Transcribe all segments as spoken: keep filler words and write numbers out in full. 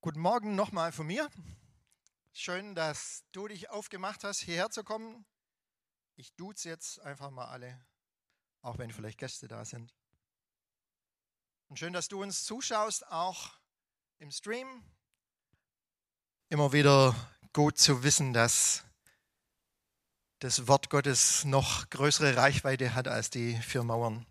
Guten Morgen nochmal von mir. Schön, dass du dich aufgemacht hast, hierher zu kommen. Ich duze jetzt einfach mal alle, auch wenn vielleicht Gäste da sind. Und schön, dass du uns zuschaust, auch im Stream. Immer wieder gut zu wissen, dass das Wort Gottes noch größere Reichweite hat als die vier Mauern.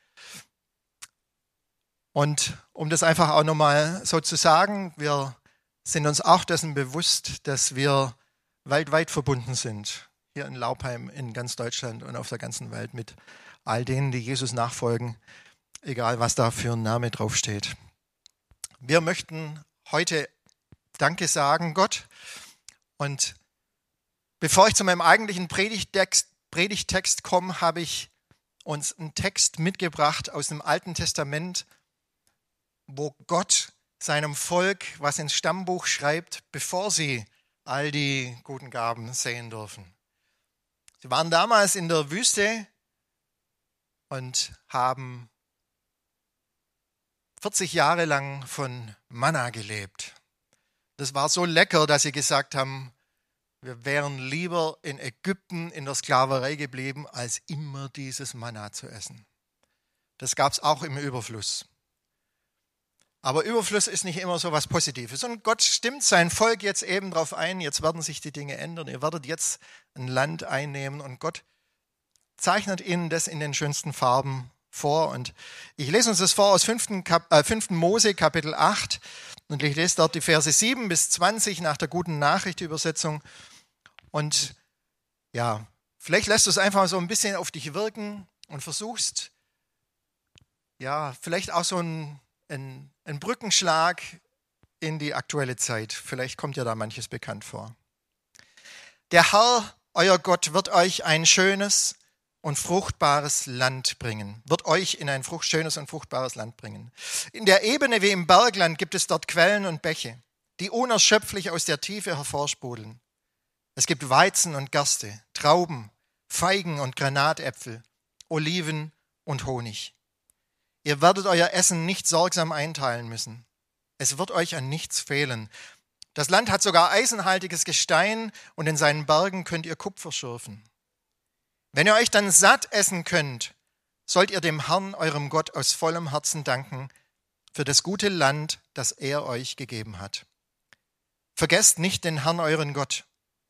Und um das einfach auch nochmal so zu sagen, wir sind uns auch dessen bewusst, dass wir weltweit verbunden sind. Hier in Laubheim, in ganz Deutschland und auf der ganzen Welt mit all denen, die Jesus nachfolgen, egal was da für ein Name draufsteht. Wir möchten heute Danke sagen, Gott. Und bevor ich zu meinem eigentlichen Predigtext, Predigtext komme, habe ich uns einen Text mitgebracht aus dem Alten Testament, wo Gott seinem Volk was ins Stammbuch schreibt, bevor sie all die guten Gaben sehen dürfen. Sie waren damals in der Wüste und haben vierzig Jahre lang von Manna gelebt. Das war so lecker, dass sie gesagt haben, wir wären lieber in Ägypten in der Sklaverei geblieben, als immer dieses Manna zu essen. Das gab es auch im Überfluss. Aber Überfluss ist nicht immer so was Positives. Und Gott stimmt sein Volk jetzt eben darauf ein, jetzt werden sich die Dinge ändern. Ihr werdet jetzt ein Land einnehmen und Gott zeichnet ihnen das in den schönsten Farben vor. Und ich lese uns das vor aus fünften Mose Kapitel acht und ich lese dort die Verse sieben bis zwanzig nach der Guten Nachricht Übersetzung. Und ja, vielleicht lässt du es einfach so ein bisschen auf dich wirken und versuchst, ja, vielleicht auch so ein Ein, ein Brückenschlag in die aktuelle Zeit. Vielleicht kommt dir da manches bekannt vor. Der Herr, euer Gott, wird euch ein schönes und fruchtbares Land bringen. Wird euch in ein frucht, schönes und fruchtbares Land bringen. In der Ebene wie im Bergland gibt es dort Quellen und Bäche, die unerschöpflich aus der Tiefe hervorsprudeln. Es gibt Weizen und Gerste, Trauben, Feigen und Granatäpfel, Oliven und Honig. Ihr werdet euer Essen nicht sorgsam einteilen müssen. Es wird euch an nichts fehlen. Das Land hat sogar eisenhaltiges Gestein und in seinen Bergen könnt ihr Kupfer schürfen. Wenn ihr euch dann satt essen könnt, sollt ihr dem Herrn, eurem Gott, aus vollem Herzen danken für das gute Land, das er euch gegeben hat. Vergesst nicht den Herrn, euren Gott.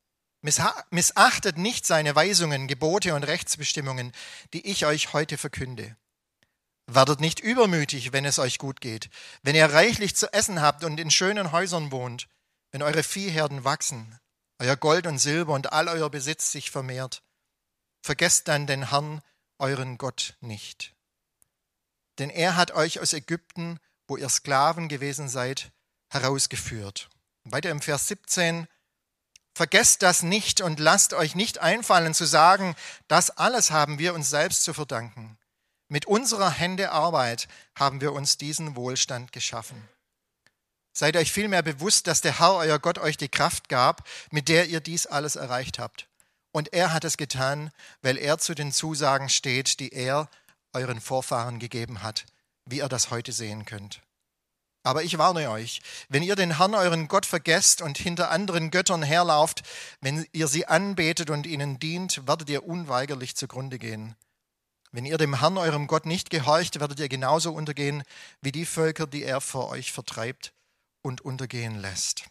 Missachtet nicht seine Weisungen, Gebote und Rechtsbestimmungen, die ich euch heute verkünde. Werdet nicht übermütig, wenn es euch gut geht, wenn ihr reichlich zu essen habt und in schönen Häusern wohnt, wenn eure Viehherden wachsen, euer Gold und Silber und all euer Besitz sich vermehrt. Vergesst dann den Herrn, euren Gott, nicht. Denn er hat euch aus Ägypten, wo ihr Sklaven gewesen seid, herausgeführt. Weiter im Vers siebzehn. Vergesst das nicht und lasst euch nicht einfallen zu sagen, das alles haben wir uns selbst zu verdanken. Mit unserer Hände Arbeit haben wir uns diesen Wohlstand geschaffen. Seid euch vielmehr bewusst, dass der Herr, euer Gott, euch die Kraft gab, mit der ihr dies alles erreicht habt. Und er hat es getan, weil er zu den Zusagen steht, die er euren Vorfahren gegeben hat, wie ihr das heute sehen könnt. Aber ich warne euch, wenn ihr den Herrn, euren Gott, vergesst und hinter anderen Göttern herlauft, wenn ihr sie anbetet und ihnen dient, werdet ihr unweigerlich zugrunde gehen. Wenn ihr dem Herrn, eurem Gott, nicht gehorcht, werdet ihr genauso untergehen wie die Völker, die er vor euch vertreibt und untergehen lässt.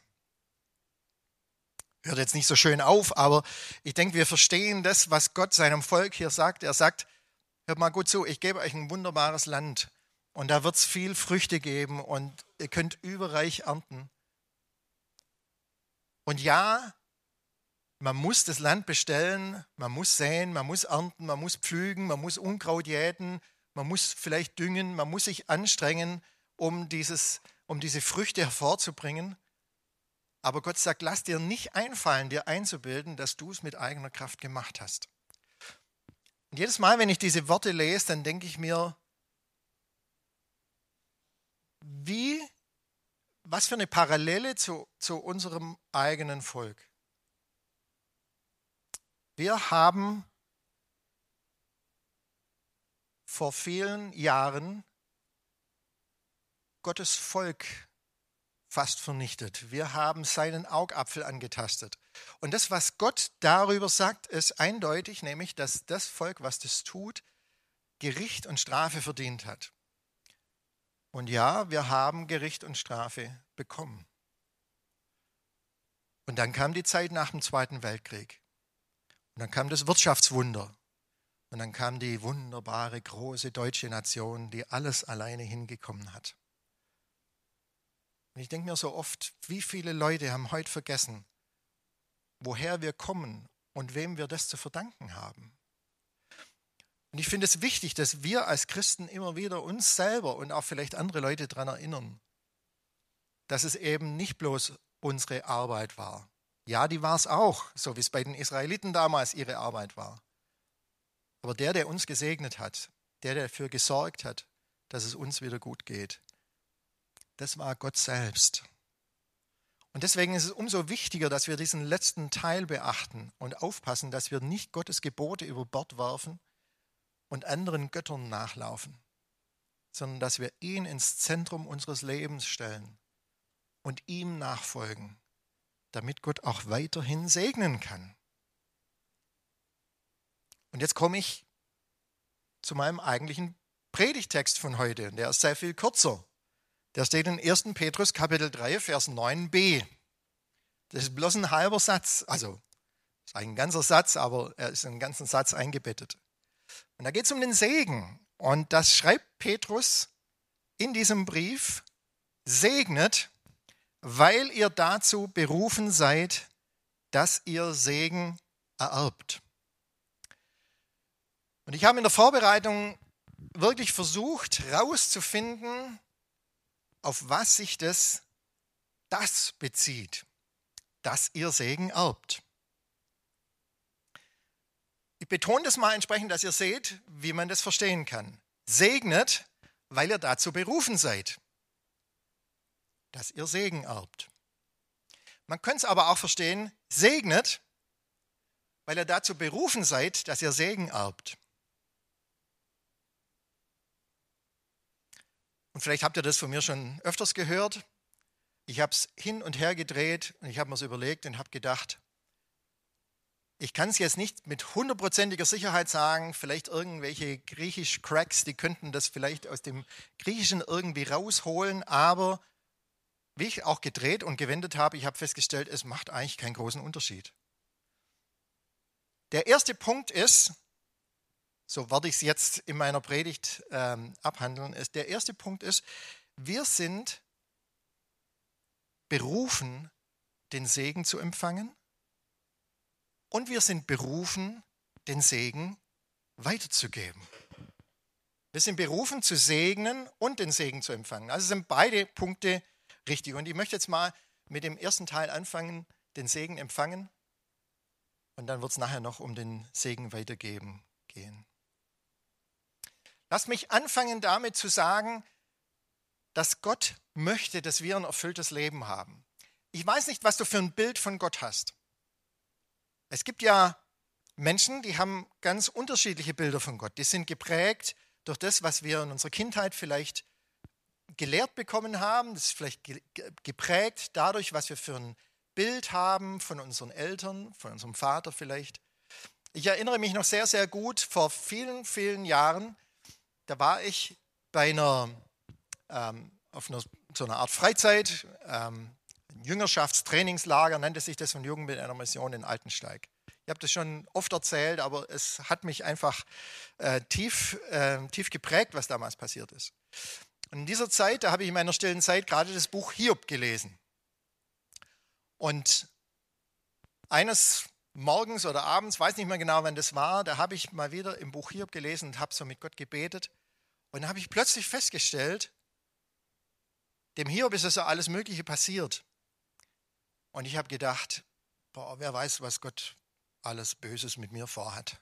Hört jetzt nicht so schön auf, aber ich denke, wir verstehen das, was Gott seinem Volk hier sagt. Er sagt, hört mal gut zu, ich gebe euch ein wunderbares Land und da wird es viel Früchte geben und ihr könnt überreich ernten. Und ja, man muss das Land bestellen, man muss säen, man muss ernten, man muss pflügen, man muss Unkraut jäten, man muss vielleicht düngen, man muss sich anstrengen, um, dieses, um diese Früchte hervorzubringen. Aber Gott sagt, lass dir nicht einfallen, dir einzubilden, dass du es mit eigener Kraft gemacht hast. Und jedes Mal, wenn ich diese Worte lese, dann denke ich mir, wie, was für eine Parallele zu, zu unserem eigenen Volk. Wir haben vor vielen Jahren Gottes Volk fast vernichtet. Wir haben seinen Augapfel angetastet. Und das, was Gott darüber sagt, ist eindeutig, nämlich, dass das Volk, was das tut, Gericht und Strafe verdient hat. Und ja, wir haben Gericht und Strafe bekommen. Und dann kam die Zeit nach dem Zweiten Weltkrieg. Und dann kam das Wirtschaftswunder. Und dann kam die wunderbare, große deutsche Nation, die alles alleine hingekommen hat. Und ich denke mir so oft, wie viele Leute haben heute vergessen, woher wir kommen und wem wir das zu verdanken haben. Und ich finde es wichtig, dass wir als Christen immer wieder uns selber und auch vielleicht andere Leute daran erinnern, dass es eben nicht bloß unsere Arbeit war. Ja, die war es auch, so wie es bei den Israeliten damals ihre Arbeit war. Aber der, der uns gesegnet hat, der, der dafür gesorgt hat, dass es uns wieder gut geht, das war Gott selbst. Und deswegen ist es umso wichtiger, dass wir diesen letzten Teil beachten und aufpassen, dass wir nicht Gottes Gebote über Bord werfen und anderen Göttern nachlaufen, sondern dass wir ihn ins Zentrum unseres Lebens stellen und ihm nachfolgen, damit Gott auch weiterhin segnen kann. Und jetzt komme ich zu meinem eigentlichen Predigtext von heute. Der ist sehr viel kürzer. Der steht in ersten Petrus Kapitel drei, Vers neun b. Das ist bloß ein halber Satz. Also, das ist ein ganzer Satz, aber er ist in einen ganzen Satz eingebettet. Und da geht es um den Segen. Und das schreibt Petrus in diesem Brief: Segnet, weil ihr dazu berufen seid, dass ihr Segen ererbt. Und ich habe in der Vorbereitung wirklich versucht, herauszufinden, auf was sich das, das bezieht, dass ihr Segen erbt. Ich betone das mal entsprechend, dass ihr seht, wie man das verstehen kann. Segnet, weil ihr dazu berufen seid, dass ihr Segen erbt. Man könnte es aber auch verstehen, segnet, weil ihr dazu berufen seid, dass ihr Segen erbt. Und vielleicht habt ihr das von mir schon öfters gehört. Ich habe es hin und her gedreht und ich habe mir es überlegt und habe gedacht, ich kann es jetzt nicht mit hundertprozentiger Sicherheit sagen, vielleicht irgendwelche griechisch-Cracks, die könnten das vielleicht aus dem Griechischen irgendwie rausholen, aber wie ich auch gedreht und gewendet habe, ich habe festgestellt, es macht eigentlich keinen großen Unterschied. Der erste Punkt ist, so werde ich es jetzt in meiner Predigt ähm, abhandeln, ist, der erste Punkt ist, wir sind berufen, den Segen zu empfangen und wir sind berufen, den Segen weiterzugeben. Wir sind berufen zu segnen und den Segen zu empfangen. Also sind beide Punkte richtig. Und ich möchte jetzt mal mit dem ersten Teil anfangen, den Segen empfangen und dann wird es nachher noch um den Segen weitergeben gehen. Lass mich anfangen damit zu sagen, dass Gott möchte, dass wir ein erfülltes Leben haben. Ich weiß nicht, was du für ein Bild von Gott hast. Es gibt ja Menschen, die haben ganz unterschiedliche Bilder von Gott. Die sind geprägt durch das, was wir in unserer Kindheit vielleicht gelehrt bekommen haben. Das ist vielleicht geprägt dadurch, was wir für ein Bild haben von unseren Eltern, von unserem Vater vielleicht. Ich erinnere mich noch sehr, sehr gut, vor vielen, vielen Jahren, da war ich bei einer, ähm, auf einer, so einer Art Freizeit, ähm, Jüngerschaftstrainingslager, nannte sich das, von Jugend mit einer Mission in Altensteig. Ich habe das schon oft erzählt, aber es hat mich einfach äh, tief, äh, tief geprägt, was damals passiert ist. Und in dieser Zeit, da habe ich in meiner stillen Zeit gerade das Buch Hiob gelesen. Und eines morgens oder abends, weiß nicht mehr genau, wann das war, da habe ich mal wieder im Buch Hiob gelesen und habe so mit Gott gebetet. Und dann habe ich plötzlich festgestellt, dem Hiob ist also alles Mögliche passiert. Und ich habe gedacht, boah, wer weiß, was Gott alles Böses mit mir vorhat.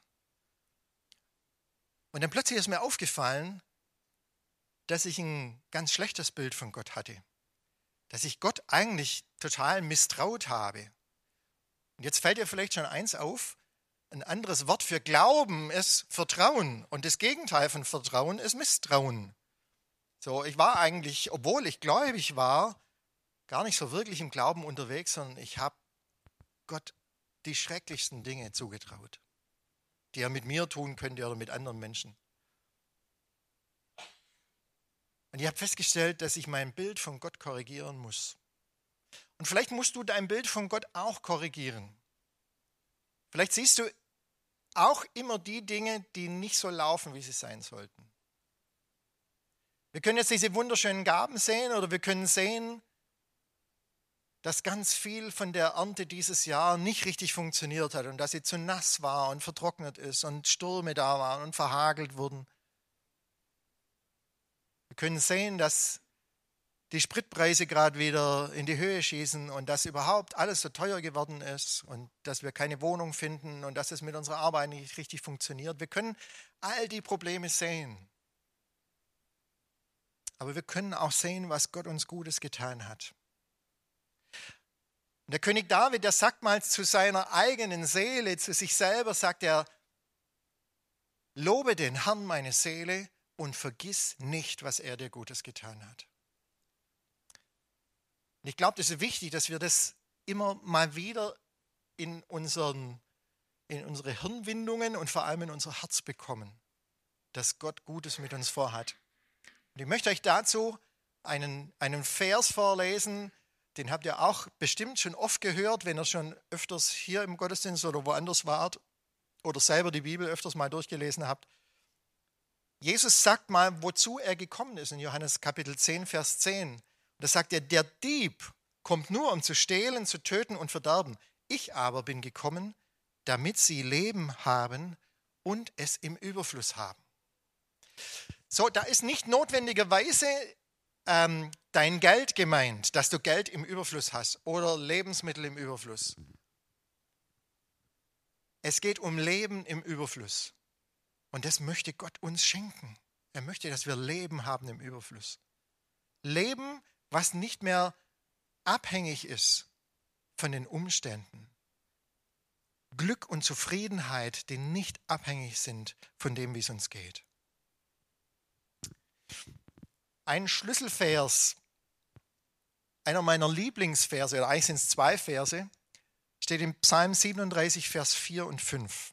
Und dann plötzlich ist mir aufgefallen, dass ich ein ganz schlechtes Bild von Gott hatte. Dass ich Gott eigentlich total misstraut habe. Und jetzt fällt dir vielleicht schon eins auf, ein anderes Wort für Glauben ist Vertrauen. Und das Gegenteil von Vertrauen ist Misstrauen. So, ich war eigentlich, obwohl ich gläubig war, gar nicht so wirklich im Glauben unterwegs, sondern ich habe Gott die schrecklichsten Dinge zugetraut, die er mit mir tun könnte oder mit anderen Menschen. Und ich habe festgestellt, dass ich mein Bild von Gott korrigieren muss. Und vielleicht musst du dein Bild von Gott auch korrigieren. Vielleicht siehst du auch immer die Dinge, die nicht so laufen, wie sie sein sollten. Wir können jetzt diese wunderschönen Gaben sehen oder wir können sehen, dass ganz viel von der Ernte dieses Jahr nicht richtig funktioniert hat und dass sie zu nass war und vertrocknet ist und Stürme da waren und verhagelt wurden. Wir können sehen, dass die Spritpreise gerade wieder in die Höhe schießen und dass überhaupt alles so teuer geworden ist und dass wir keine Wohnung finden und dass es mit unserer Arbeit nicht richtig funktioniert. Wir können all die Probleme sehen. Aber wir können auch sehen, was Gott uns Gutes getan hat. Und der König David, der sagt mal zu seiner eigenen Seele, zu sich selber, sagt er, lobe den Herrn meine Seele und vergiss nicht, was er dir Gutes getan hat. Und ich glaube, das ist wichtig, dass wir das immer mal wieder in, unseren, in unsere Hirnwindungen und vor allem in unser Herz bekommen, dass Gott Gutes mit uns vorhat. Und ich möchte euch dazu einen, einen Vers vorlesen, den habt ihr auch bestimmt schon oft gehört, wenn ihr schon öfters hier im Gottesdienst oder woanders wart oder selber die Bibel öfters mal durchgelesen habt. Jesus sagt mal, wozu er gekommen ist in Johannes Kapitel zehn, Vers zehn. Da sagt er, der Dieb kommt nur, um zu stehlen, zu töten und verderben. Ich aber bin gekommen, damit sie Leben haben und es im Überfluss haben. So, da ist nicht notwendigerweise ähm, dein Geld gemeint, dass du Geld im Überfluss hast oder Lebensmittel im Überfluss. Es geht um Leben im Überfluss. Und das möchte Gott uns schenken. Er möchte, dass wir Leben haben im Überfluss. Leben, was nicht mehr abhängig ist von den Umständen. Glück und Zufriedenheit, die nicht abhängig sind von dem, wie es uns geht. Ein Schlüsselvers, einer meiner Lieblingsverse, oder eigentlich sind es zwei Verse, steht im Psalm siebenunddreißig, Vers vier und fünf.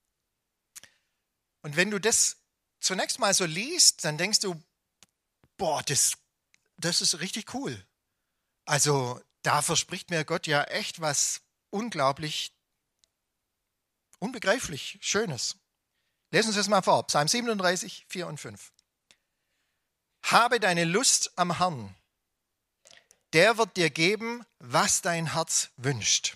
Und wenn du das zunächst mal so liest, dann denkst du, boah, das, das ist richtig cool. Also da verspricht mir Gott ja echt was unglaublich, unbegreiflich Schönes. Lesen wir uns das mal vor, Psalm siebenunddreißig, vier und fünf. Habe deine Lust am Herrn, der wird dir geben, was dein Herz wünscht.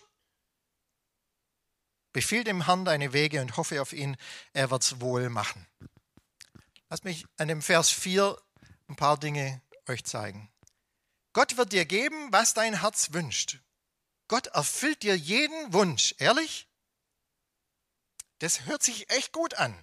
Befiehl dem Herrn deine Wege und hoffe auf ihn, er wird es wohl machen. Lass mich an dem Vers vier ein paar Dinge euch zeigen. Gott wird dir geben, was dein Herz wünscht. Gott erfüllt dir jeden Wunsch. Ehrlich? Das hört sich echt gut an.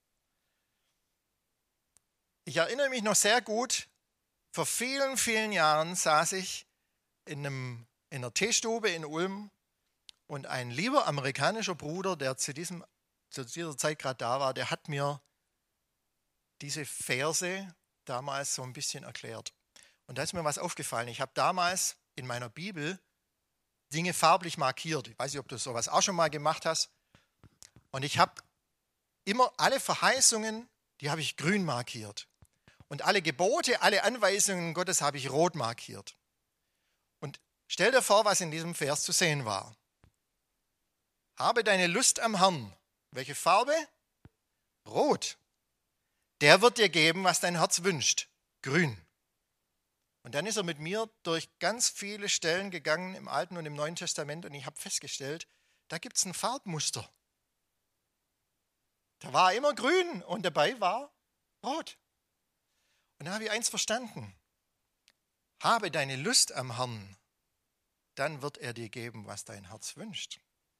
Ich erinnere mich noch sehr gut, vor vielen, vielen Jahren saß ich in, einem, in einer Teestube in Ulm und ein lieber amerikanischer Bruder, der zu, diesem, zu dieser Zeit gerade da war, der hat mir diese Verse damals so ein bisschen erklärt. Und da ist mir was aufgefallen. Ich habe damals in meiner Bibel Dinge farblich markiert. Ich weiß nicht, ob du sowas auch schon mal gemacht hast. Und ich habe immer alle Verheißungen, die habe ich grün markiert. Und alle Gebote, alle Anweisungen Gottes habe ich rot markiert. Und stell dir vor, was in diesem Vers zu sehen war. Habe deine Lust am Herrn. Welche Farbe? Rot. Der wird dir geben, was dein Herz wünscht. Grün. Und dann ist er mit mir durch ganz viele Stellen gegangen im Alten und im Neuen Testament und ich habe festgestellt, da gibt es ein Farbmuster. Da war immer grün und dabei war rot. Und da habe ich eins verstanden. Habe deine Lust am Herrn, dann wird er dir geben, was dein Herz wünscht.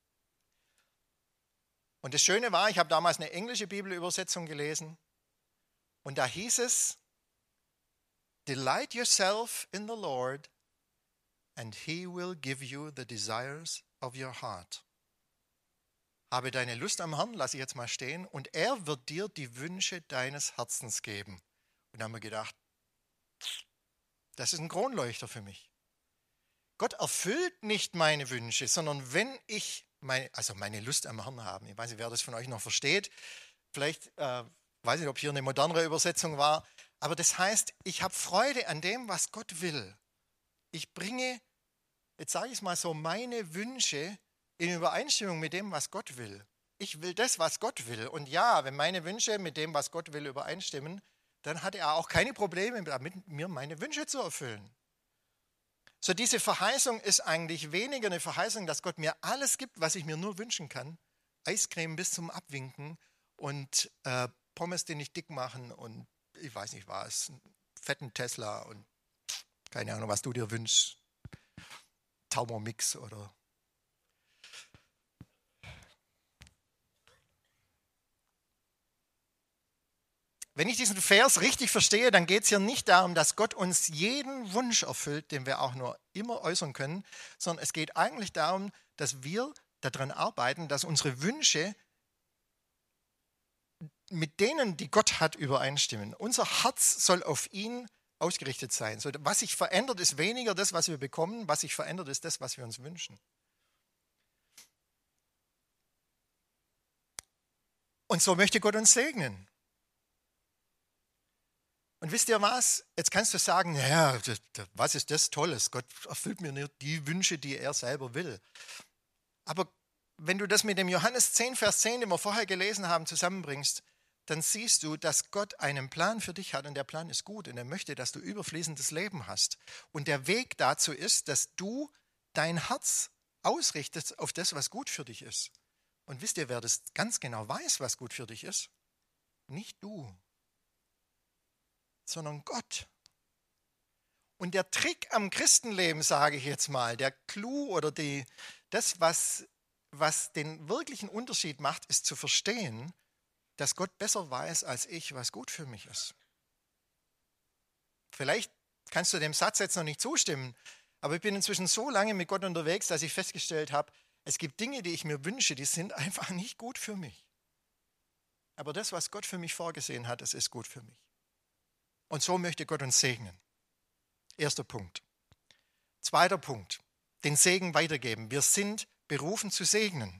Und das Schöne war, ich habe damals eine englische Bibelübersetzung gelesen und da hieß es, Delight yourself in the Lord and he will give you the desires of your heart. Habe deine Lust am Herrn, lasse ich jetzt mal stehen, und er wird dir die Wünsche deines Herzens geben. Und da haben wir gedacht, das ist ein Kronleuchter für mich. Gott erfüllt nicht meine Wünsche, sondern wenn ich, meine, also meine Lust am Herrn habe, ich weiß nicht, wer das von euch noch versteht, vielleicht, äh, weiß nicht, ob hier eine modernere Übersetzung war, aber das heißt, ich habe Freude an dem, was Gott will. Ich bringe, jetzt sage ich es mal so, meine Wünsche in Übereinstimmung mit dem, was Gott will. Ich will das, was Gott will. Und ja, wenn meine Wünsche mit dem, was Gott will, übereinstimmen, dann hat er auch keine Probleme damit, mir meine Wünsche zu erfüllen. So, diese Verheißung ist eigentlich weniger eine Verheißung, dass Gott mir alles gibt, was ich mir nur wünschen kann. Eiscreme bis zum Abwinken und äh, Pommes, die nicht dick machen und ich weiß nicht was, einen fetten Tesla und keine Ahnung, was du dir wünschst. Thermomix oder... Wenn ich diesen Vers richtig verstehe, dann geht es hier nicht darum, dass Gott uns jeden Wunsch erfüllt, den wir auch nur immer äußern können, sondern es geht eigentlich darum, dass wir daran arbeiten, dass unsere Wünsche mit denen, die Gott hat, übereinstimmen. Unser Herz soll auf ihn ausgerichtet sein. So, was sich verändert, ist weniger das, was wir bekommen, was sich verändert, ist das, was wir uns wünschen. Und so möchte Gott uns segnen. Und wisst ihr was? Jetzt kannst du sagen, ja, was ist das Tolles? Gott erfüllt mir nur die Wünsche, die er selber will. Aber wenn du das mit dem Johannes zehn, Vers zehn, den wir vorher gelesen haben, zusammenbringst, dann siehst du, dass Gott einen Plan für dich hat und der Plan ist gut und er möchte, dass du überfließendes Leben hast. Und der Weg dazu ist, dass du dein Herz ausrichtest auf das, was gut für dich ist. Und wisst ihr, wer das ganz genau weiß, was gut für dich ist? Nicht du, sondern Gott. Und der Trick am Christenleben, sage ich jetzt mal, der Clou oder die, das, was, was den wirklichen Unterschied macht, ist zu verstehen, dass Gott besser weiß als ich, was gut für mich ist. Vielleicht kannst du dem Satz jetzt noch nicht zustimmen, aber ich bin inzwischen so lange mit Gott unterwegs, dass ich festgestellt habe, es gibt Dinge, die ich mir wünsche, die sind einfach nicht gut für mich. Aber das, was Gott für mich vorgesehen hat, das ist gut für mich. Und so möchte Gott uns segnen. Erster Punkt. Zweiter Punkt, den Segen weitergeben. Wir sind berufen zu segnen.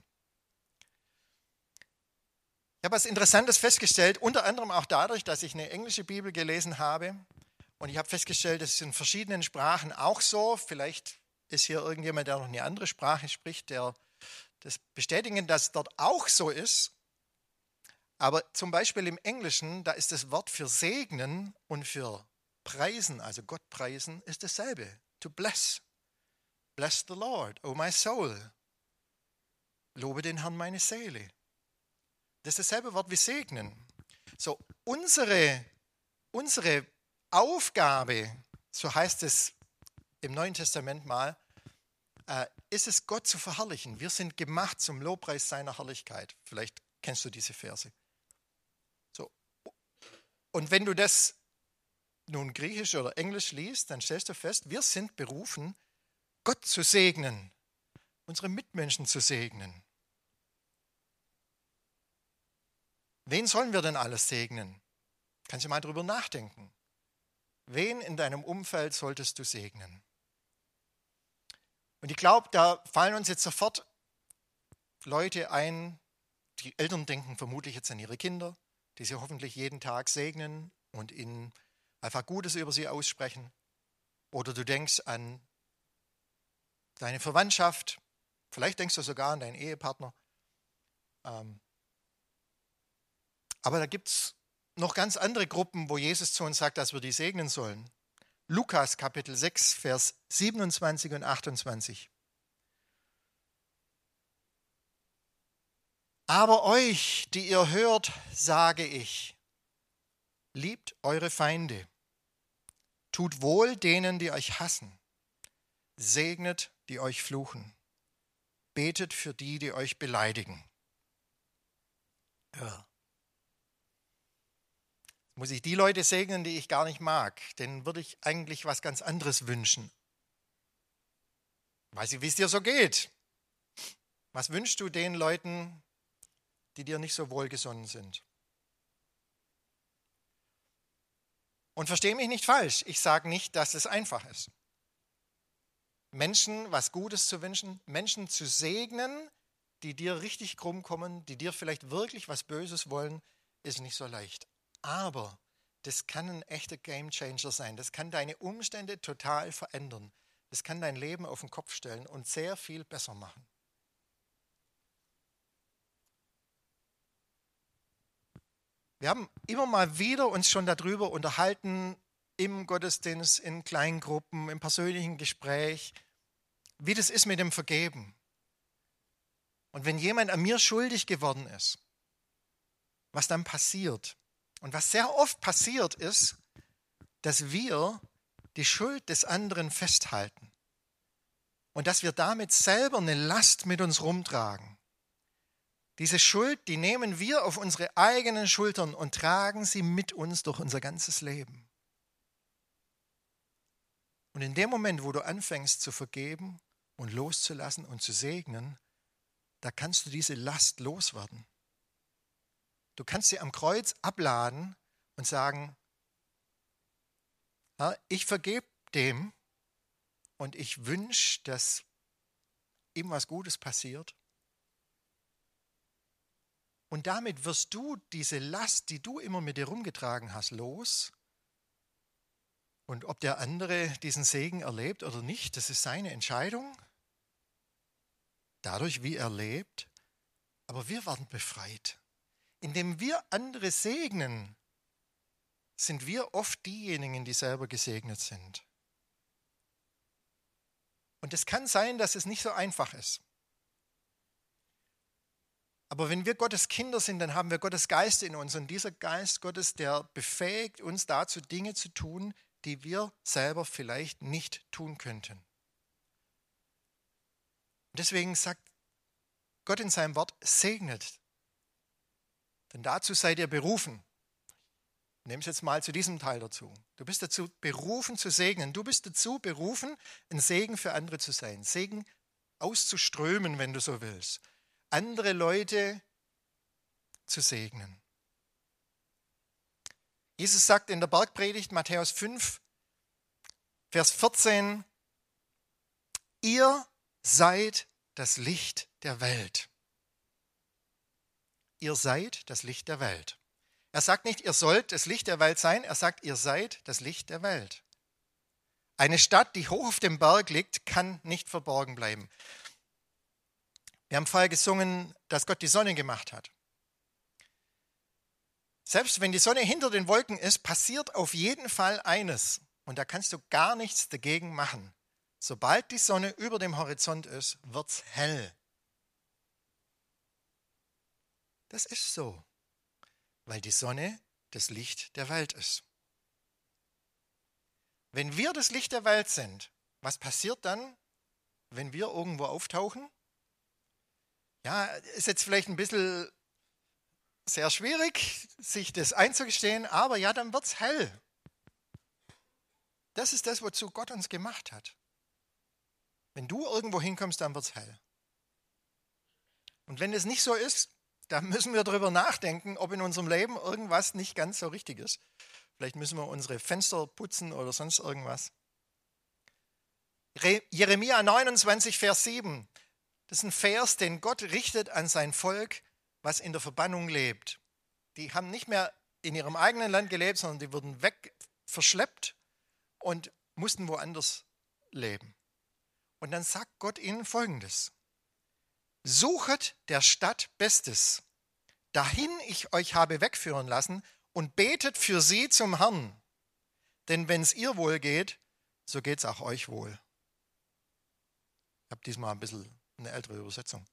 Ich habe was Interessantes festgestellt, unter anderem auch dadurch, dass ich eine englische Bibel gelesen habe. Und ich habe festgestellt, das ist in verschiedenen Sprachen auch so. Vielleicht ist hier irgendjemand, der noch eine andere Sprache spricht, der das bestätigen, dass dort auch so ist. Aber zum Beispiel im Englischen, da ist das Wort für segnen und für preisen, also Gott preisen, ist dasselbe. To bless. Bless the Lord, oh my soul. Lobe den Herrn meine Seele. Das ist dasselbe Wort wie segnen. So, unsere, unsere Aufgabe, so heißt es im Neuen Testament mal, äh, ist es, Gott zu verherrlichen. Wir sind gemacht zum Lobpreis seiner Herrlichkeit. Vielleicht kennst du diese Verse. So. Und wenn du das nun Griechisch oder Englisch liest, dann stellst du fest, wir sind berufen, Gott zu segnen, unsere Mitmenschen zu segnen. Wen sollen wir denn alles segnen? Kannst du mal drüber nachdenken. Wen in deinem Umfeld solltest du segnen? Und ich glaube, da fallen uns jetzt sofort Leute ein, die Eltern denken vermutlich jetzt an ihre Kinder, die sie hoffentlich jeden Tag segnen und ihnen einfach Gutes über sie aussprechen. Oder du denkst an deine Verwandtschaft, vielleicht denkst du sogar an deinen Ehepartner. Ähm, aber da gibt es noch ganz andere Gruppen, wo Jesus zu uns sagt, dass wir die segnen sollen. Lukas Kapitel sechs, Vers siebenundzwanzig und achtundzwanzig. Aber euch, die ihr hört, sage ich, liebt eure Feinde, tut wohl denen, die euch hassen, segnet, die euch fluchen, betet für die, die euch beleidigen. Ja. Muss ich die Leute segnen, die ich gar nicht mag, denen würde ich eigentlich was ganz anderes wünschen. Weiß ich, wie es dir so geht. Was wünschst du den Leuten, die dir nicht so wohlgesonnen sind? Und verstehe mich nicht falsch, ich sage nicht, dass es einfach ist. Menschen was Gutes zu wünschen, Menschen zu segnen, die dir richtig krumm kommen, die dir vielleicht wirklich was Böses wollen, ist nicht so leicht. Aber das kann ein echter Gamechanger sein. Das kann deine Umstände total verändern. Das kann dein Leben auf den Kopf stellen und sehr viel besser machen. Wir haben immer mal wieder uns schon darüber unterhalten, im Gottesdienst, in Kleingruppen, im persönlichen Gespräch, wie das ist mit dem Vergeben. Und wenn jemand an mir schuldig geworden ist, was dann passiert. Und was sehr oft passiert ist, dass wir die Schuld des anderen festhalten und dass wir damit selber eine Last mit uns rumtragen. Diese Schuld, die nehmen wir auf unsere eigenen Schultern und tragen sie mit uns durch unser ganzes Leben. Und in dem Moment, wo du anfängst zu vergeben und loszulassen und zu segnen, da kannst du diese Last loswerden. Du kannst sie am Kreuz abladen und sagen, ja, ich vergebe dem und ich wünsche, dass ihm was Gutes passiert. Und damit wirst du diese Last, die du immer mit dir rumgetragen hast, los. Und ob der andere diesen Segen erlebt oder nicht, das ist seine Entscheidung. Dadurch, wie er lebt. Aber wir werden befreit. Indem wir andere segnen, sind wir oft diejenigen, die selber gesegnet sind. Und es kann sein, dass es nicht so einfach ist. Aber wenn wir Gottes Kinder sind, dann haben wir Gottes Geist in uns. Und dieser Geist Gottes, der befähigt uns dazu, Dinge zu tun, die wir selber vielleicht nicht tun könnten. Und deswegen sagt Gott in seinem Wort, segnet. Denn dazu seid ihr berufen. Nimm es jetzt mal zu diesem Teil dazu. Du bist dazu berufen zu segnen. Du bist dazu berufen, ein Segen für andere zu sein. Segen auszuströmen, wenn du so willst. Andere Leute zu segnen. Jesus sagt in der Bergpredigt, Matthäus fünf, Vers vierzehn, ihr seid das Licht der Welt. Ihr seid das Licht der Welt. Er sagt nicht, ihr sollt das Licht der Welt sein, er sagt, ihr seid das Licht der Welt. Eine Stadt, die hoch auf dem Berg liegt, kann nicht verborgen bleiben. Wir haben vorher gesungen, dass Gott die Sonne gemacht hat. Selbst wenn die Sonne hinter den Wolken ist, passiert auf jeden Fall eines. Und da kannst du gar nichts dagegen machen. Sobald die Sonne über dem Horizont ist, wird es hell. Das ist so, weil die Sonne das Licht der Welt ist. Wenn wir das Licht der Welt sind, was passiert dann, wenn wir irgendwo auftauchen? Ja, ist jetzt vielleicht ein bisschen sehr schwierig, sich das einzugestehen, aber ja, dann wird es hell. Das ist das, wozu Gott uns gemacht hat. Wenn du irgendwo hinkommst, dann wird es hell. Und wenn es nicht so ist, dann müssen wir darüber nachdenken, ob in unserem Leben irgendwas nicht ganz so richtig ist. Vielleicht müssen wir unsere Fenster putzen oder sonst irgendwas. Jeremia neunundzwanzig, Vers sieben. Das ist ein Vers, den Gott richtet an sein Volk, was in der Verbannung lebt. Die haben nicht mehr in ihrem eigenen Land gelebt, sondern die wurden weg verschleppt und mussten woanders leben. Und dann sagt Gott ihnen Folgendes. Suchet der Stadt Bestes, dahin ich euch habe wegführen lassen, und betet für sie zum Herrn. Denn wenn es ihr wohl geht, so geht es auch euch wohl. Ich habe diesmal ein bisschen eine ältere Übersetzung.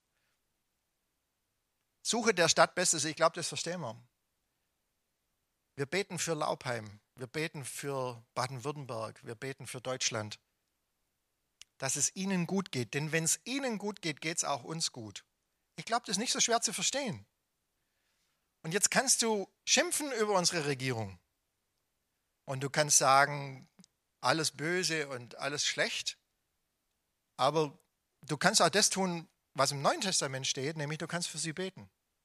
Suche der Stadt Bestes, ich glaube, das verstehen wir. Wir beten für Laubheim, wir beten für Baden-Württemberg, wir beten für Deutschland, dass es ihnen gut geht. Denn wenn es ihnen gut geht, geht es auch uns gut. Ich glaube, das ist nicht so schwer zu verstehen. Und jetzt kannst du schimpfen über unsere Regierung. Und du kannst sagen, alles böse und alles schlecht. Aber du kannst auch das tun, was im Neuen Testament steht, nämlich du kannst für sie beten.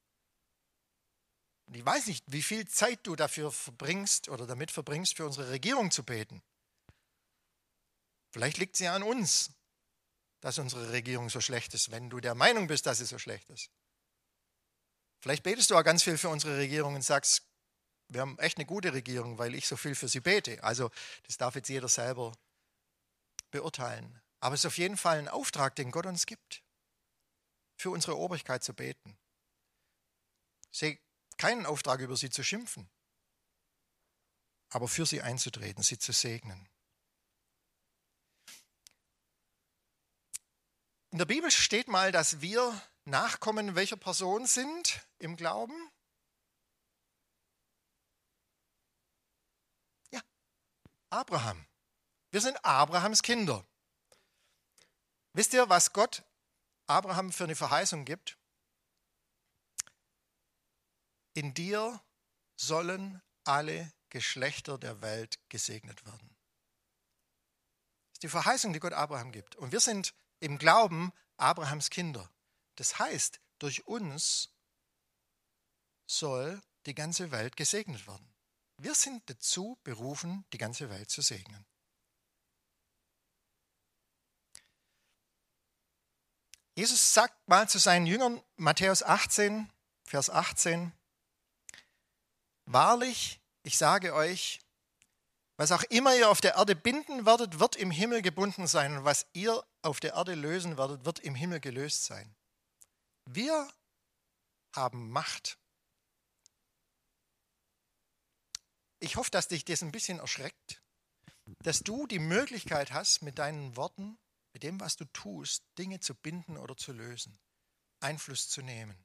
Und ich weiß nicht, wie viel Zeit du dafür verbringst oder damit verbringst, für unsere Regierung zu beten. Vielleicht liegt es ja an uns. dass unsere Regierung so schlecht ist, wenn du der Meinung bist, dass sie so schlecht ist. Vielleicht betest du auch ganz viel für unsere Regierung und sagst, wir haben echt eine gute Regierung, weil ich so viel für sie bete. Also das darf jetzt jeder selber beurteilen. Aber es ist auf jeden Fall ein Auftrag, den Gott uns gibt, für unsere Obrigkeit zu beten. Ich sehe keinen Auftrag, über sie zu schimpfen, aber für sie einzutreten, sie zu segnen. In der Bibel steht mal, dass wir Nachkommen welcher Person sind im Glauben? Ja, Abraham. Wir sind Abrahams Kinder. Wisst ihr, was Gott Abraham für eine Verheißung gibt? In dir sollen alle Geschlechter der Welt gesegnet werden. Das ist die Verheißung, die Gott Abraham gibt. Und wir sind im Glauben Abrahams Kinder. Das heißt, durch uns soll die ganze Welt gesegnet werden. Wir sind dazu berufen, die ganze Welt zu segnen. Jesus sagt mal zu seinen Jüngern, Matthäus achtzehn, Vers achtzehn, wahrlich, ich sage euch, was auch immer ihr auf der Erde binden werdet, wird im Himmel gebunden sein. Und was ihr auf der Erde lösen werdet, wird im Himmel gelöst sein. Wir haben Macht. Ich hoffe, dass dich das ein bisschen erschreckt, dass du die Möglichkeit hast, mit deinen Worten, mit dem, was du tust, Dinge zu binden oder zu lösen, Einfluss zu nehmen.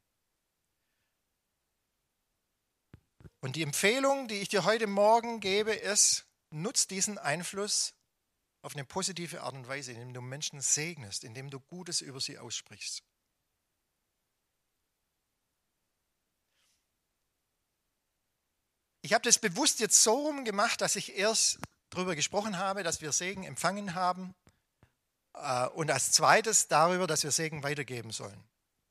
Und die Empfehlung, die ich dir heute Morgen gebe, ist, nutz diesen Einfluss auf eine positive Art und Weise, indem du Menschen segnest, indem du Gutes über sie aussprichst. Ich habe das bewusst jetzt so rum gemacht, dass ich erst darüber gesprochen habe, dass wir Segen empfangen haben äh, und als zweites darüber, dass wir Segen weitergeben sollen.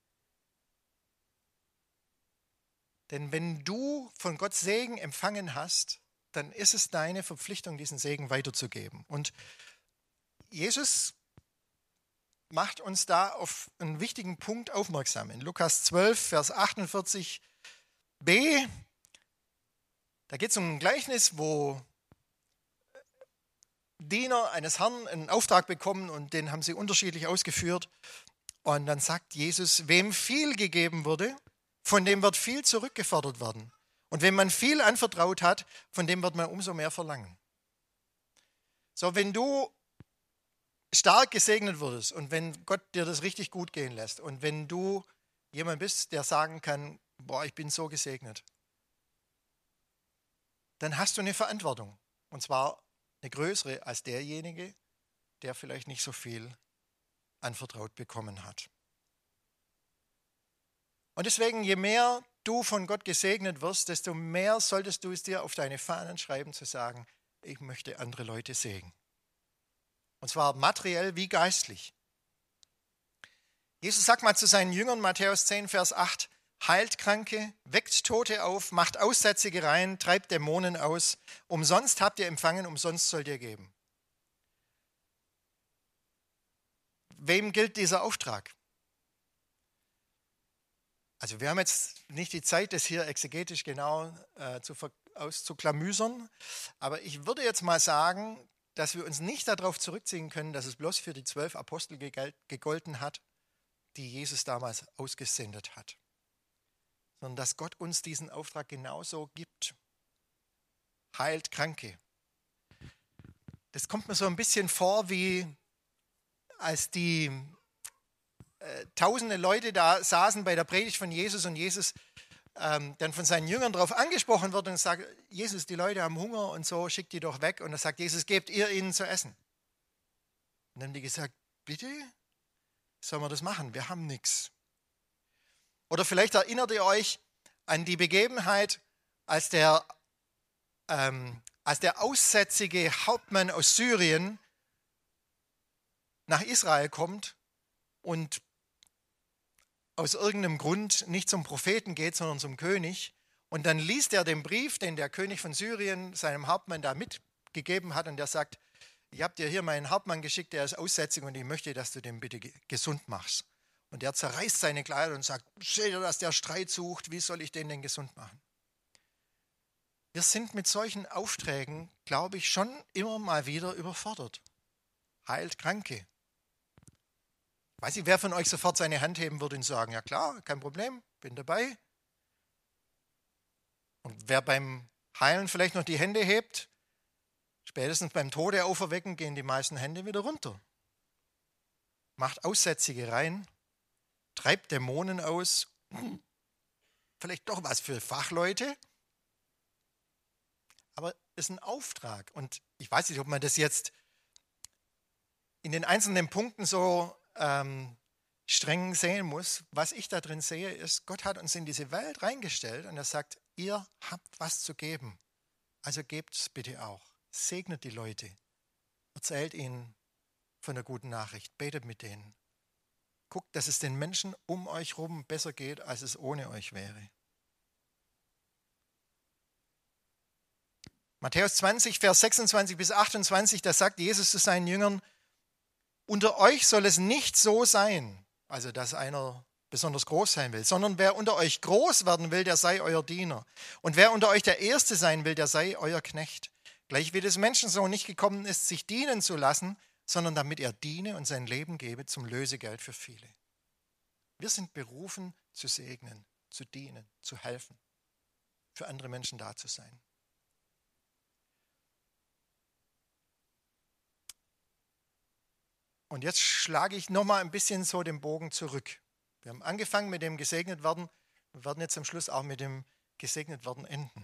Denn wenn du von Gott Segen empfangen hast, dann ist es deine Verpflichtung, diesen Segen weiterzugeben. Und Jesus macht uns da auf einen wichtigen Punkt aufmerksam. In Lukas zwölf, Vers achtundvierzig b, da geht es um ein Gleichnis, wo Diener eines Herrn einen Auftrag bekommen und den haben sie unterschiedlich ausgeführt. Und dann sagt Jesus, wem viel gegeben wurde, von dem wird viel zurückgefordert werden. Und wenn man viel anvertraut hat, von dem wird man umso mehr verlangen. So, wenn du stark gesegnet wurdest und wenn Gott dir das richtig gut gehen lässt und wenn du jemand bist, der sagen kann, boah, ich bin so gesegnet, dann hast du eine Verantwortung. Und zwar eine größere als derjenige, der vielleicht nicht so viel anvertraut bekommen hat. Und deswegen, je mehr du von Gott gesegnet wirst, desto mehr solltest du es dir auf deine Fahnen schreiben, zu sagen, ich möchte andere Leute segnen. Und zwar materiell wie geistlich. Jesus sagt mal zu seinen Jüngern, Matthäus zehn, Vers acht, heilt Kranke, weckt Tote auf, macht Aussätzige rein, treibt Dämonen aus. Umsonst habt ihr empfangen, umsonst sollt ihr geben. Wem gilt dieser Auftrag? Also wir haben jetzt nicht die Zeit, das hier exegetisch genau äh, zu, auszuklamüsern, aber ich würde jetzt mal sagen, dass wir uns nicht darauf zurückziehen können, dass es bloß für die zwölf Apostel gegolten hat, die Jesus damals ausgesendet hat, sondern dass Gott uns diesen Auftrag genauso gibt. Heilt Kranke. Das kommt mir so ein bisschen vor, wie als die äh, tausende Leute da saßen bei der Predigt von Jesus und Jesus ähm, dann von seinen Jüngern darauf angesprochen wird und sagt, Jesus, die Leute haben Hunger und so, schickt die doch weg. Und er sagt, Jesus, gebt ihr ihnen zu essen. Und dann haben die gesagt, bitte? Sollen wir das machen? Wir haben nichts. Oder vielleicht erinnert ihr euch an die Begebenheit, als der, ähm, als der aussätzige Hauptmann aus Syrien nach Israel kommt und aus irgendeinem Grund nicht zum Propheten geht, sondern zum König. Und dann liest er den Brief, den der König von Syrien seinem Hauptmann da mitgegeben hat und der sagt, ich habe dir hier meinen Hauptmann geschickt, der ist aussätzig und ich möchte, dass du den bitte gesund machst. Und der zerreißt seine Kleider und sagt, seht ihr, dass der Streit sucht, wie soll ich den denn gesund machen? Wir sind mit solchen Aufträgen, glaube ich, schon immer mal wieder überfordert. Heilt Kranke. Weiß ich, wer von euch sofort seine Hand heben würde und sagen, ja klar, kein Problem, bin dabei. Und wer beim Heilen vielleicht noch die Hände hebt, spätestens beim Tode auferwecken, gehen die meisten Hände wieder runter. Macht Aussätzige rein, treibt Dämonen aus, vielleicht doch was für Fachleute, aber es ist ein Auftrag. Und ich weiß nicht, ob man das jetzt in den einzelnen Punkten so ähm, streng sehen muss. Was ich da drin sehe, ist, Gott hat uns in diese Welt reingestellt und er sagt, ihr habt was zu geben. Also gebt es bitte auch. Segnet die Leute. Erzählt ihnen von der guten Nachricht. Betet mit denen. Guckt, dass es den Menschen um euch herum besser geht, als es ohne euch wäre. Matthäus zwanzig, Vers sechsundzwanzig bis achtundzwanzig, da sagt Jesus zu seinen Jüngern, unter euch soll es nicht so sein, also dass einer besonders groß sein will, sondern wer unter euch groß werden will, der sei euer Diener. Und wer unter euch der Erste sein will, der sei euer Knecht. Gleich wie des Menschensohn nicht gekommen ist, sich dienen zu lassen, sondern damit er diene und sein Leben gebe zum Lösegeld für viele. Wir sind berufen zu segnen, zu dienen, zu helfen, für andere Menschen da zu sein. Und jetzt schlage ich nochmal ein bisschen so den Bogen zurück. Wir haben angefangen mit dem gesegnet werden, wir werden jetzt am Schluss auch mit dem gesegnet werden enden.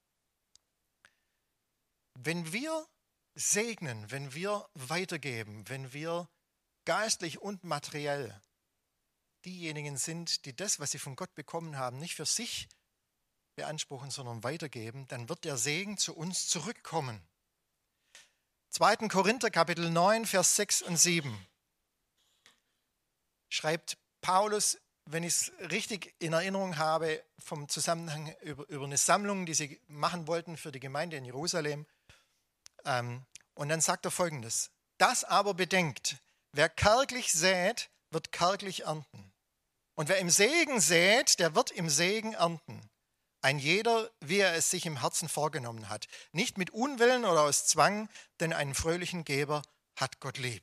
Wenn wir segnen, wenn wir weitergeben, wenn wir geistlich und materiell diejenigen sind, die das, was sie von Gott bekommen haben, nicht für sich beanspruchen, sondern weitergeben, dann wird der Segen zu uns zurückkommen. zweiter Korinther Kapitel neun, Vers sechs und sieben schreibt Paulus, wenn ich es richtig in Erinnerung habe, vom Zusammenhang über, über eine Sammlung, die sie machen wollten für die Gemeinde in Jerusalem. Ähm, und dann sagt er Folgendes: Das aber bedenkt, wer kärglich sät, wird kärglich ernten. Und wer im Segen sät, der wird im Segen ernten. Ein jeder, wie er es sich im Herzen vorgenommen hat. Nicht mit Unwillen oder aus Zwang, denn einen fröhlichen Geber hat Gott lieb.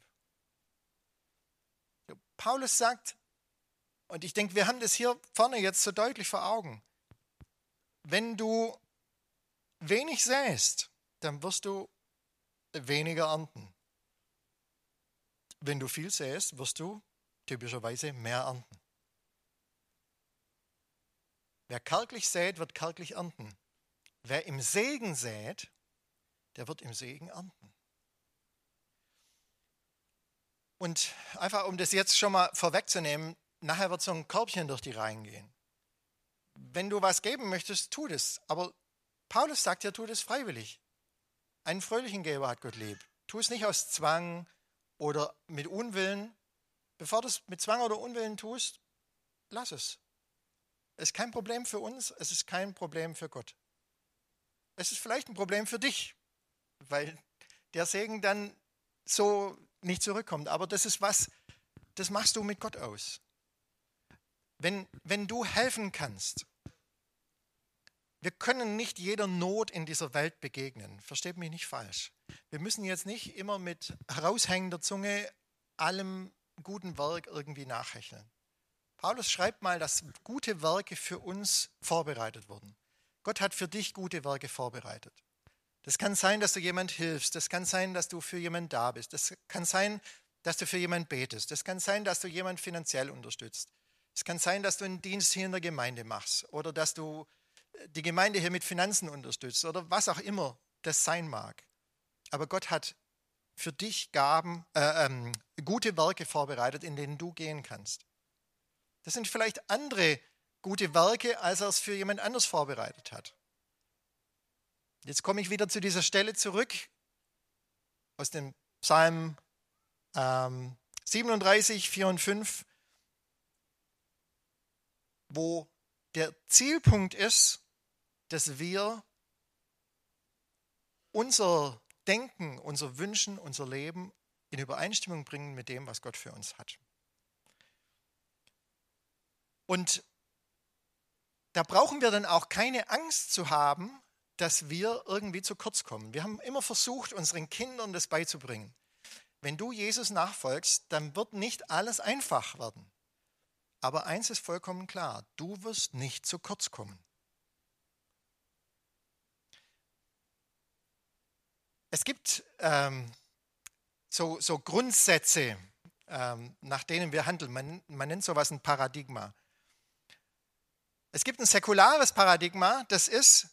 Paulus sagt, und ich denke, wir haben das hier vorne jetzt so deutlich vor Augen, wenn du wenig säst, dann wirst du weniger ernten. Wenn du viel säst, wirst du typischerweise mehr ernten. Wer kärglich sät, wird kärglich ernten. Wer im Segen sät, der wird im Segen ernten. Und einfach, um das jetzt schon mal vorwegzunehmen, nachher wird so ein Körbchen durch die Reihen gehen. Wenn du was geben möchtest, tu das. Aber Paulus sagt ja, tu das freiwillig. Einen fröhlichen Geber hat Gott lieb. Tu es nicht aus Zwang oder mit Unwillen. Bevor du es mit Zwang oder Unwillen tust, lass es. Es ist kein Problem für uns, es ist kein Problem für Gott. Es ist vielleicht ein Problem für dich, weil der Segen dann so nicht zurückkommt. Aber das ist was, das machst du mit Gott aus. Wenn, wenn du helfen kannst, wir können nicht jeder Not in dieser Welt begegnen. Versteht mich nicht falsch. Wir müssen jetzt nicht immer mit heraushängender Zunge allem guten Werk irgendwie nachhecheln. Paulus schreibt mal, dass gute Werke für uns vorbereitet wurden. Gott hat für dich gute Werke vorbereitet. Das kann sein, dass du jemand hilfst. Das kann sein, dass du für jemand da bist. Das kann sein, dass du für jemand betest. Das kann sein, dass du jemand finanziell unterstützt. Es kann sein, dass du einen Dienst hier in der Gemeinde machst oder dass du die Gemeinde hier mit Finanzen unterstützt oder was auch immer das sein mag. Aber Gott hat für dich Gaben, äh, ähm, gute Werke vorbereitet, in denen du gehen kannst. Das sind vielleicht andere gute Werke, als er es für jemand anders vorbereitet hat. Jetzt komme ich wieder zu dieser Stelle zurück aus dem Psalm ähm, siebenunddreißig, vier und fünf, wo der Zielpunkt ist, dass wir unser Denken, unser Wünschen, unser Leben in Übereinstimmung bringen mit dem, was Gott für uns hat. Und da brauchen wir dann auch keine Angst zu haben, dass wir irgendwie zu kurz kommen. Wir haben immer versucht, unseren Kindern das beizubringen. Wenn du Jesus nachfolgst, dann wird nicht alles einfach werden. Aber eins ist vollkommen klar, du wirst nicht zu kurz kommen. Es gibt ähm, so, so Grundsätze, ähm, nach denen wir handeln. Man, man nennt sowas ein Paradigma. Es gibt ein säkulares Paradigma, das ist,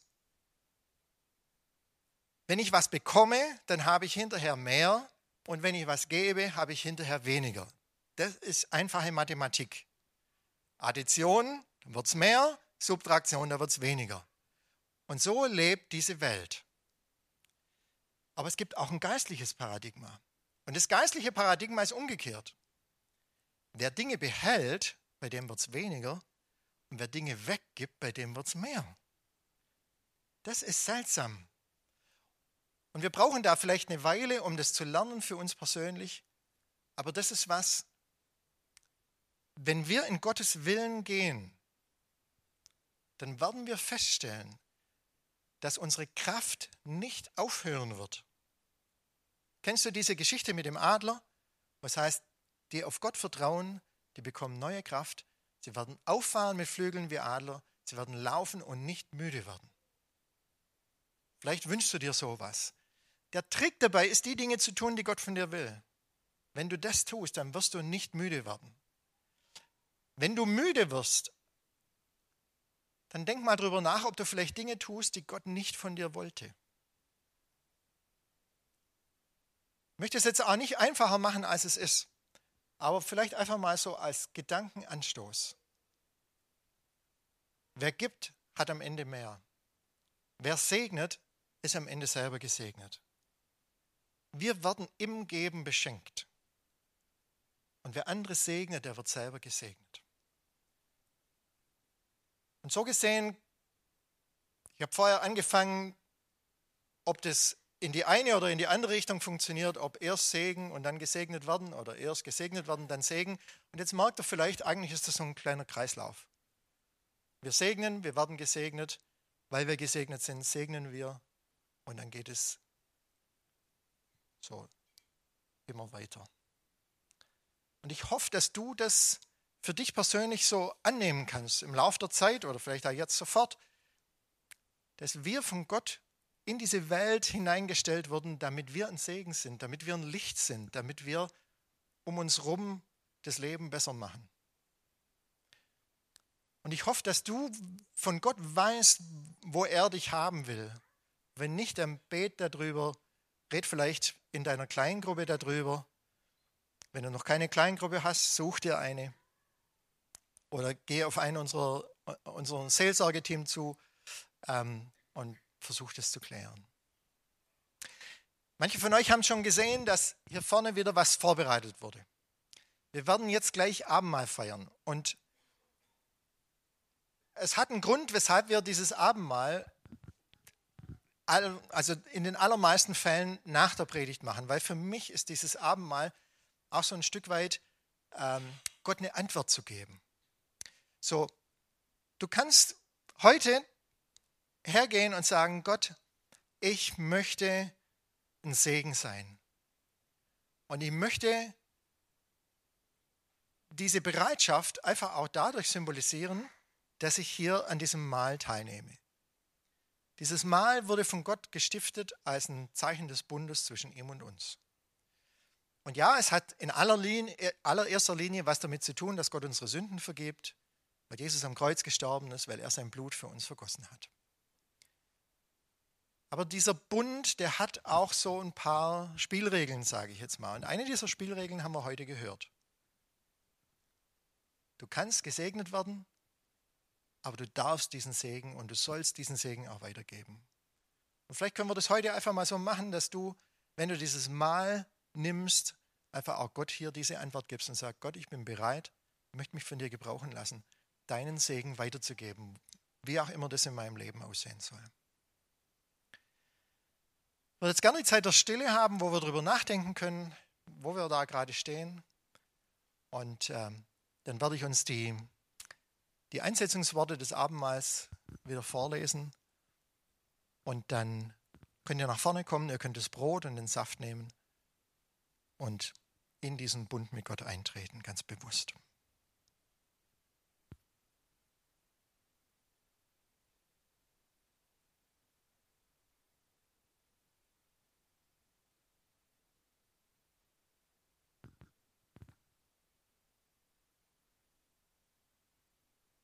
wenn ich was bekomme, dann habe ich hinterher mehr und wenn ich was gebe, habe ich hinterher weniger. Das ist einfache Mathematik. Addition, dann wird es mehr, Subtraktion, dann wird es weniger. Und so lebt diese Welt. Aber es gibt auch ein geistliches Paradigma. Und das geistliche Paradigma ist umgekehrt. Wer Dinge behält, bei dem wird es weniger. Und wer Dinge weggibt, bei dem wird es mehr. Das ist seltsam. Und wir brauchen da vielleicht eine Weile, um das zu lernen für uns persönlich. Aber das ist was, wenn wir in Gottes Willen gehen, dann werden wir feststellen, dass unsere Kraft nicht aufhören wird. Kennst du diese Geschichte mit dem Adler? Was heißt, die auf Gott vertrauen, die bekommen neue Kraft. Sie werden auffahren mit Flügeln wie Adler. Sie werden laufen und nicht müde werden. Vielleicht wünschst du dir sowas. Der Trick dabei ist, die Dinge zu tun, die Gott von dir will. Wenn du das tust, dann wirst du nicht müde werden. Wenn du müde wirst, dann denk mal drüber nach, ob du vielleicht Dinge tust, die Gott nicht von dir wollte. Ich möchte es jetzt auch nicht einfacher machen, als es ist, aber vielleicht einfach mal so als Gedankenanstoß. Wer gibt, hat am Ende mehr. Wer segnet, ist am Ende selber gesegnet. Wir werden im Geben beschenkt. Und wer andere segnet, der wird selber gesegnet. Und so gesehen, ich habe vorher angefangen, ob das in die eine oder in die andere Richtung funktioniert, ob erst Segen und dann gesegnet werden oder erst gesegnet werden, dann Segen. Und jetzt merkt ihr vielleicht, eigentlich ist das so ein kleiner Kreislauf. Wir segnen, wir werden gesegnet, weil wir gesegnet sind, segnen wir und dann geht es so immer weiter. Und ich hoffe, dass du das für dich persönlich so annehmen kannst, im Laufe der Zeit oder vielleicht auch jetzt sofort, dass wir von Gott in diese Welt hineingestellt wurden, damit wir ein Segen sind, damit wir ein Licht sind, damit wir um uns herum das Leben besser machen. Und ich hoffe, dass du von Gott weißt, wo er dich haben will. Wenn nicht, dann bet darüber, red vielleicht in deiner Kleingruppe darüber. Wenn du noch keine Kleingruppe hast, such dir eine. Oder geh auf einen unserer, unserer Seelsorgeteam zu ähm, und versuch das zu klären. Manche von euch haben schon gesehen, dass hier vorne wieder was vorbereitet wurde. Wir werden jetzt gleich Abendmahl feiern. Und es hat einen Grund, weshalb wir dieses Abendmahl also in den allermeisten Fällen nach der Predigt machen. Weil für mich ist dieses Abendmahl auch so ein Stück weit ähm, Gott eine Antwort zu geben. So, du kannst heute hergehen und sagen, Gott, ich möchte ein Segen sein. Und ich möchte diese Bereitschaft einfach auch dadurch symbolisieren, dass ich hier an diesem Mahl teilnehme. Dieses Mahl wurde von Gott gestiftet als ein Zeichen des Bundes zwischen ihm und uns. Und ja, es hat in aller Linie, allererster Linie was damit zu tun, dass Gott unsere Sünden vergibt, weil Jesus am Kreuz gestorben ist, weil er sein Blut für uns vergossen hat. Aber dieser Bund, der hat auch so ein paar Spielregeln, sage ich jetzt mal. Und eine dieser Spielregeln haben wir heute gehört. Du kannst gesegnet werden, aber du darfst diesen Segen und du sollst diesen Segen auch weitergeben. Und vielleicht können wir das heute einfach mal so machen, dass du, wenn du dieses Mahl nimmst, einfach auch Gott hier diese Antwort gibst und sagst, Gott, ich bin bereit, ich möchte mich von dir gebrauchen lassen, deinen Segen weiterzugeben, wie auch immer das in meinem Leben aussehen soll. würde jetzt gerne die Zeit der Stille haben, wo wir darüber nachdenken können, wo wir da gerade stehen. Und ähm, dann werde ich uns die, die Einsetzungsworte des Abendmahls wieder vorlesen. Und dann könnt ihr nach vorne kommen, ihr könnt das Brot und den Saft nehmen und in diesen Bund mit Gott eintreten, ganz bewusst.